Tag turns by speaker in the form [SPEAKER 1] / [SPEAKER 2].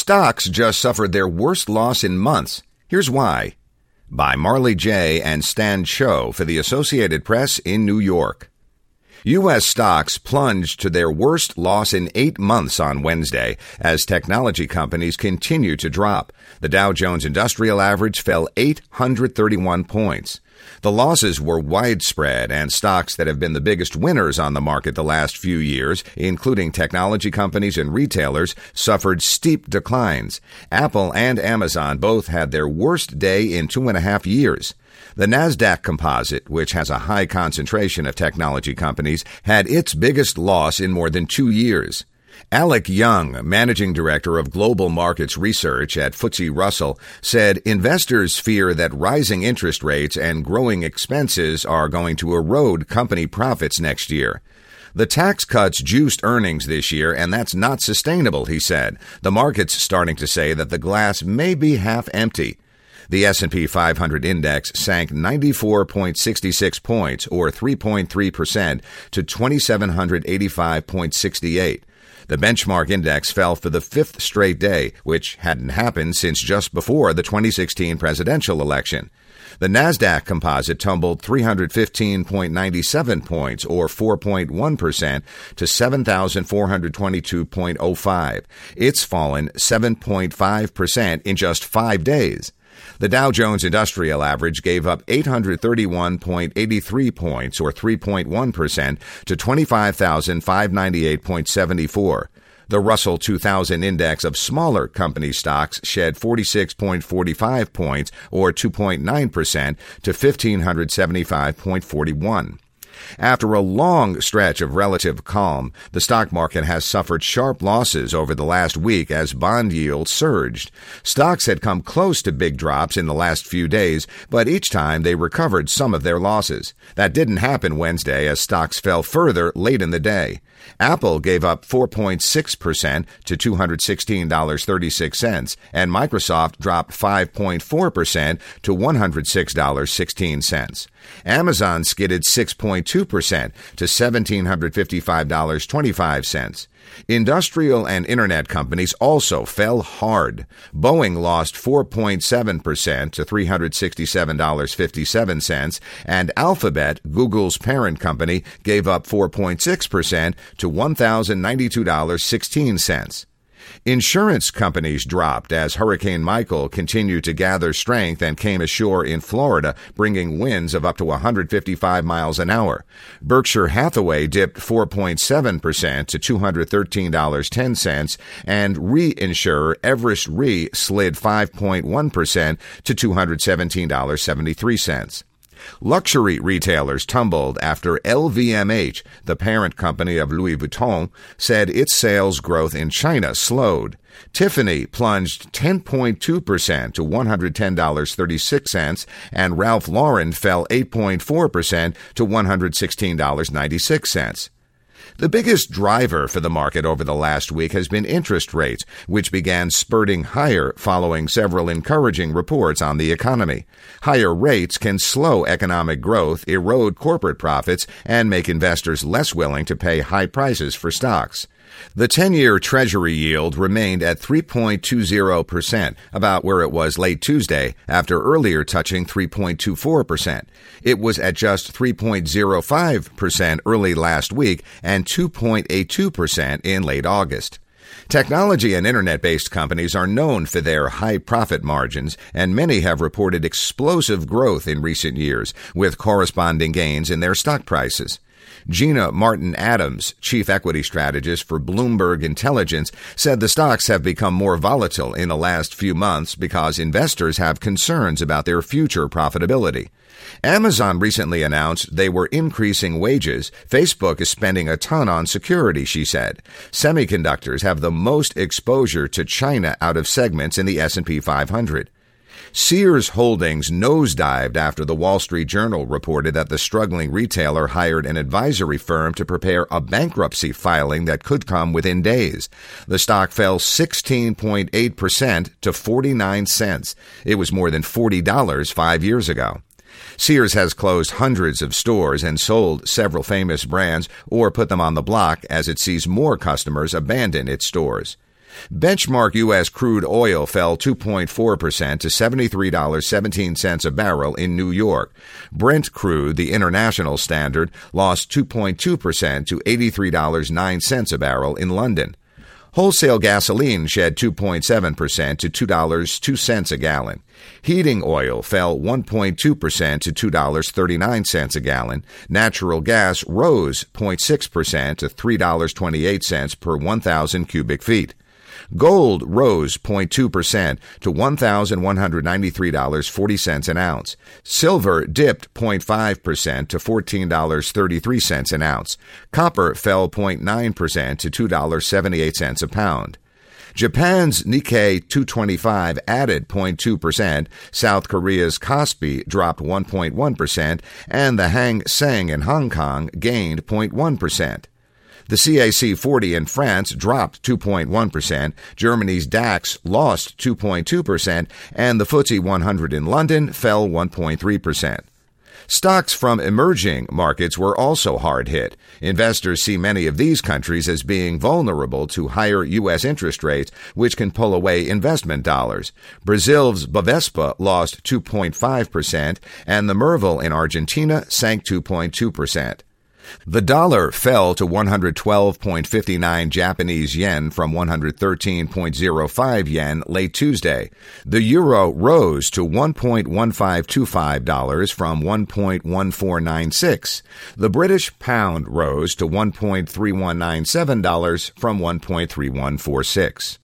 [SPEAKER 1] stocks just suffered their worst loss in months. Here's why. By Marley J. and Stan Cho for the Associated Press in New York. U.S. stocks plunged to their worst loss in 8 months on Wednesday as technology companies continue to drop. The Dow Jones Industrial Average fell 831 points. The losses were widespread, and stocks that have been the biggest winners on the market the last few years, including technology companies and retailers, suffered steep declines. Apple and Amazon both had their worst day in 2.5 years. The Nasdaq Composite, which has a high concentration of technology companies, had its biggest loss in more than 2 years. Alec Young, managing director of Global Markets Research at FTSE Russell, said investors fear that rising interest rates and growing expenses are going to erode company profits next year. The tax cuts juiced earnings this year, and that's not sustainable, he said. The market's starting to say that the glass may be half empty. The S&P 500 index sank 94.66 points, or 3.3%, to 2,785.68. The benchmark index fell for the fifth straight day, which hadn't happened since just before the 2016 presidential election. The Nasdaq Composite tumbled 315.97 points, or 4.1%, to 7,422.05. It's fallen 7.5% in just 5 days. The Dow Jones Industrial Average gave up 831.83 points, or 3.1%, to 25,598.74. The Russell 2000 index of smaller company stocks shed 46.45 points, or 2.9%, to 1,575.41. After a long stretch of relative calm, the stock market has suffered sharp losses over the last week as bond yields surged. Stocks had come close to big drops in the last few days, but each time they recovered some of their losses. That didn't happen Wednesday as stocks fell further late in the day. Apple gave up 4.6% to $216.36, and Microsoft dropped 5.4% to $106.16. Amazon skidded 6.2% to $1,755.25. Industrial and internet companies also fell hard. Boeing lost 4.7% to $367.57, and Alphabet, Google's parent company, gave up 4.6% to $1,092.16. Insurance companies dropped as Hurricane Michael continued to gather strength and came ashore in Florida, bringing winds of up to 155 miles an hour. Berkshire Hathaway dipped 4.7% to $213.10, and reinsurer Everest Re slid 5.1% to $217.73. Luxury retailers tumbled after LVMH, the parent company of Louis Vuitton, said its sales growth in China slowed. Tiffany plunged 10.2% to $110.36, and Ralph Lauren fell 8.4% to $116.96. The biggest driver for the market over the last week has been interest rates, which began spurting higher following several encouraging reports on the economy. Higher rates can slow economic growth, erode corporate profits, and make investors less willing to pay high prices for stocks. The 10-year Treasury yield remained at 3.20%, about where it was late Tuesday, after earlier touching 3.24%. It was at just 3.05% early last week and 2.82% in late August. Technology and internet-based companies are known for their high profit margins, and many have reported explosive growth in recent years, with corresponding gains in their stock prices. Gina Martin Adams, chief equity strategist for Bloomberg Intelligence, said the stocks have become more volatile in the last few months because investors have concerns about their future profitability. Amazon recently announced they were increasing wages. Facebook is spending a ton on security, she said. Semiconductors have the most exposure to China out of segments in the S&P 500. Sears Holdings nosedived after the Wall Street Journal reported that the struggling retailer hired an advisory firm to prepare a bankruptcy filing that could come within days. The stock fell 16.8% to 49 cents. It was more than $40 5 years ago. Sears has closed hundreds of stores and sold several famous brands or put them on the block as it sees more customers abandon its stores. Benchmark U.S. crude oil fell 2.4% to $73.17 a barrel in New York. Brent crude, the international standard, lost 2.2% to $83.09 a barrel in London. Wholesale gasoline shed 2.7% to $2.02 a gallon. Heating oil fell 1.2% to $2.39 a gallon. Natural gas rose 0.6% to $3.28 per 1,000 cubic feet. Gold rose 0.2% to $1,193.40 an ounce. Silver dipped 0.5% to $14.33 an ounce. Copper fell 0.9% to $2.78 a pound. Japan's Nikkei 225 added 0.2%, South Korea's Kospi dropped 1.1%, and the Hang Seng in Hong Kong gained 0.1%. The CAC 40 in France dropped 2.1%, Germany's DAX lost 2.2%, and the FTSE 100 in London fell 1.3%. Stocks from emerging markets were also hard hit. Investors see many of these countries as being vulnerable to higher U.S. interest rates, which can pull away investment dollars. Brazil's Bovespa lost 2.5%, and the Merval in Argentina sank 2.2%. The dollar fell to 112.59 Japanese yen from 113.05 yen late Tuesday. The euro rose to $1.1525 from 1.1496. The British pound rose to $1.3197 from 1.3146.